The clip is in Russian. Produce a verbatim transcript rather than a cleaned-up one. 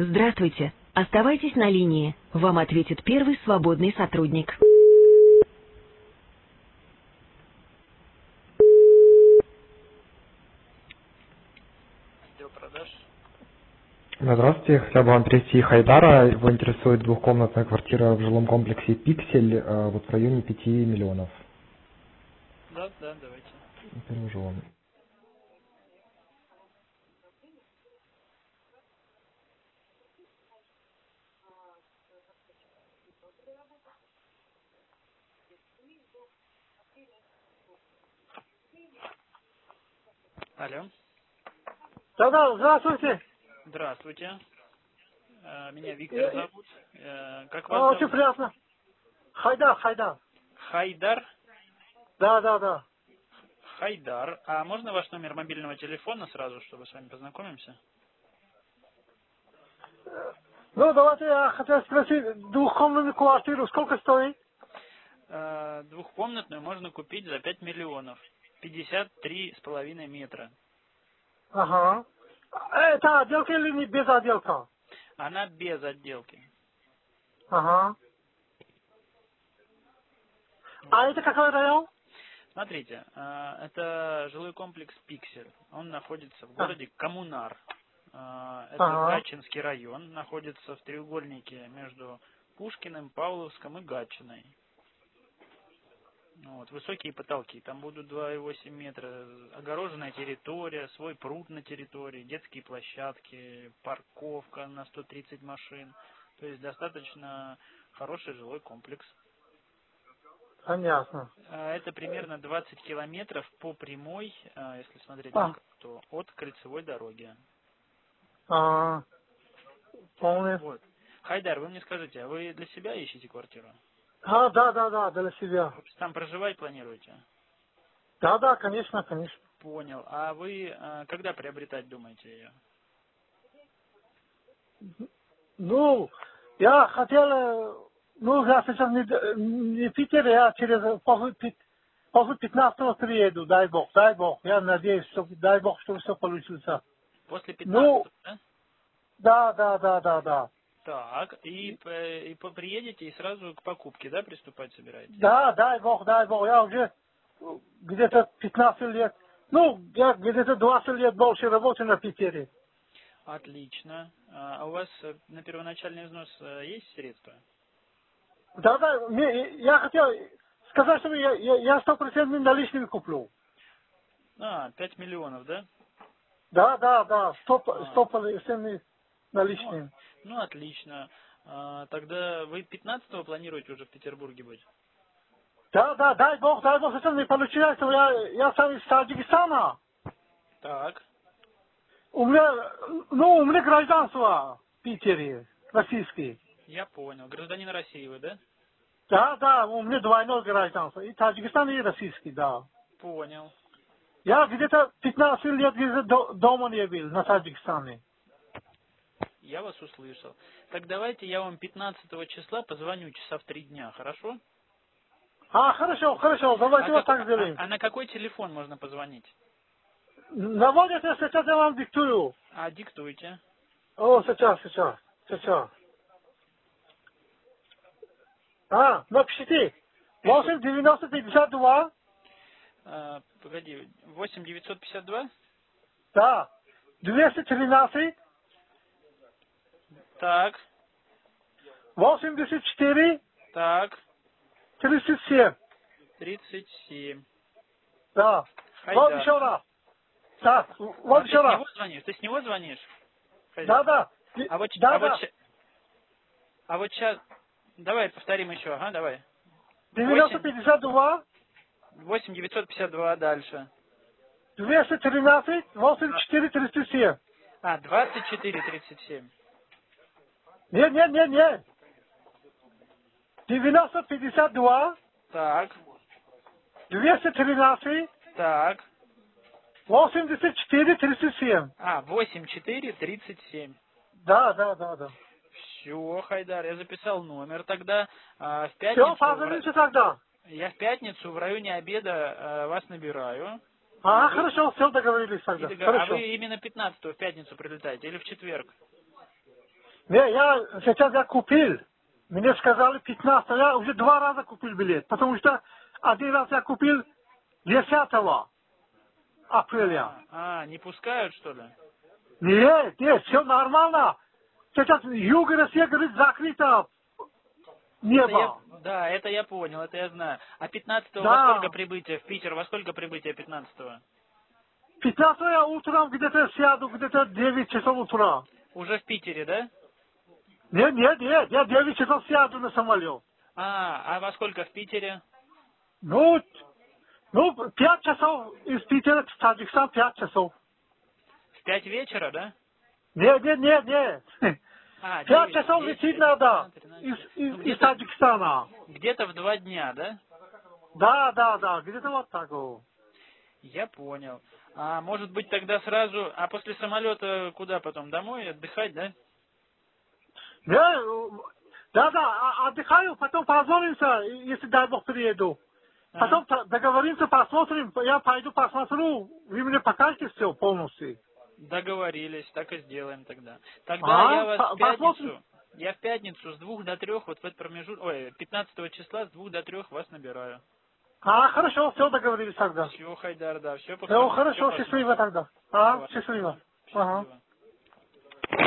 Здравствуйте. Оставайтесь на линии. Вам ответит первый свободный сотрудник. Отдел продаж. Да, здравствуйте, хотел бы вам привести Хайдара. Его интересует двухкомнатная квартира в жилом комплексе «Пиксель» э, вот в районе пяти миллионов. Да, да, давайте. Перевожу вам. Алло. Да-да, здравствуйте. Здравствуйте. Э, Меня Э, Виктор э, зовут. Э, Как вас а, Очень зовут? приятно. Хайдар, Хайдар. Хайдар. Да, да, да. Хайдар. А можно ваш номер мобильного телефона сразу, чтобы с вами познакомимся? Ну, давайте я хотел спросить, двухкомнатную квартиру сколько стоит? Э, Двухкомнатную можно купить за пять миллионов. Пятьдесят три с половиной метра. Ага. Это отделка или не без отделка? Она без отделки. Ага. А Вот. это какой район? Смотрите, э, это жилой комплекс «Пиксель». Он находится в А, городе Коммунар. Э, Это Ага. Гатчинский район, находится в треугольнике между Пушкиным, Павловском и Гатчиной. Вот, высокие потолки, там будут два и восемь метра, огороженная территория, свой пруд на территории, детские площадки, парковка на сто тридцать машин. То есть достаточно хороший жилой комплекс. Понятно. А, Это примерно двадцать километров по прямой, а, если смотреть на А, карту, от кольцевой дороги. а, помню. Вот. Хайдар, вы мне скажите, а вы для себя ищете квартиру? А, да, да, да, для себя. Вы там проживать планируете? Да, да, конечно, конечно. Понял. А вы а, когда приобретать думаете ее? Ну, я хотел, э, ну, я сейчас не, д- не в Питере, я через после, пи- после пятнадцатого приеду, дай бог, дай бог. Я надеюсь, что, дай бог, что все получится. После Ну, пятнадцатого, да? да, да, да, да, да. Так, и, п- и по- приедете и сразу к покупке, да, приступать собираетесь? Да, дай бог, дай бог. Я уже где-то пятнадцать лет, ну, я где-то двадцать лет больше работаю на Питере. Отлично. А а у вас э, на первоначальный взнос э, есть средства? Да, да, мне- я хотел сказать, что я, я, я сто процентов наличными куплю. А, пять миллионов, да? Да, да, да, сто А, процентов ну, наличными. ну отлично. А, тогда вы пятнадцатого планируете уже в Петербурге быть? Да, да, дай бог, дай бог, это не получается. Я, я сам из Таджикистана. Так, У меня, ну, у меня гражданство в Питере, российский. я понял. Гражданин России вы, да? Да, да, у меня двойное гражданство. И Таджикистан, и российский, да. Понял. Я где-то пятнадцать лет где-то до- дома не был на Таджикистане. Я вас услышал. Так давайте я вам пятнадцатого числа позвоню часа в три дня, хорошо? А, хорошо, хорошо, А, давайте вот как- так а- сделаем. а на какой телефон можно позвонить? Наводите, сейчас я вам диктую. А, диктуйте. О, сейчас, сейчас, сейчас. А, напишите. Пишу. восемь девяносто пятьдесят два, А, погоди, восемь девятьсот пятьдесят два? да, двести тринадцать, Так, восемьдесят четыре, так, тридцать семь. тридцать семь. Да. Вот Хайдар. еще раз. Да, А вот ты еще с раз. него звонишь? Ты с него звонишь? Да, Хайдар. да. А вот, ч- Да, а вот, да. ща- а вот сейчас, давай повторим еще, ага, давай. девяносто Восемь, пятьдесят два, восемь девятьсот пятьдесят два дальше. двести тринадцать, восемьдесят А, четыре, тридцать семь. а, двадцать четыре тридцать семь. Нет, нет, нет, нет. девяносто пятьдесят два, Так, двести тринадцать, так. восемьдесят четыре, тридцать семь. А, восемь четыре тридцать семь. Да, да, да, да. Все, Хайдар, я записал номер. Тогда а, в Все, пятницу, в ра- позвоните тогда. я в пятницу в районе обеда а, вас набираю. И А, вы, хорошо, все договорились и тогда. догов- а Хорошо. вы именно пятнадцатого в пятницу прилетаете или в четверг? Не, я сейчас я купил. Мне сказали пятнадцатого, я уже два раза купил билет, потому что один раз я купил десятого апреля. А, а, не пускают, что ли? Нет, нет, все нормально. Сейчас юг России, говорит, закрыто небо. Это я, да, это я понял, это я знаю. А пятнадцатого Да. во сколько прибытие в Питер? Во сколько прибытие пятнадцатого? пятнадцатого я утром где-то сяду, где-то девять часов утра. Уже в Питере, да? Нет, нет, нет, я девять часов сяду на самолет. А, а во сколько в Питере? Ну, ну, пять часов из Питера в Таджикистан, пять часов. В пять вечера, да? Нет, нет, нет, нет. А, Пять девять, часов десять, лететь надо тринадцать, тринадцать. из, из, Ну, из где-то, Таджикистана. где-то в два дня, да? Да, да, да, где-то вот так. вот. Я понял. А может быть тогда сразу, а после самолета куда потом? Домой отдыхать, да? Я, э, да, да, а- отдыхаю, потом позвонимся, если дай Бог приеду. Потом Ага. т- договоримся, посмотрим, я пойду посмотрю, вы мне покажете все полностью. Договорились, так и сделаем тогда. Тогда А, я вас по- в пятницу, посмотрим. я в пятницу с двух до трех, вот в этот промежуток, ой, пятнадцатого числа с двух до трех вас набираю. А, хорошо, все договорились тогда. Все, Хайдар, да, все Все, посмотрим, хорошо, все счастливо посмотрим. тогда. А, Давай. счастливо. Ага. Счастливо.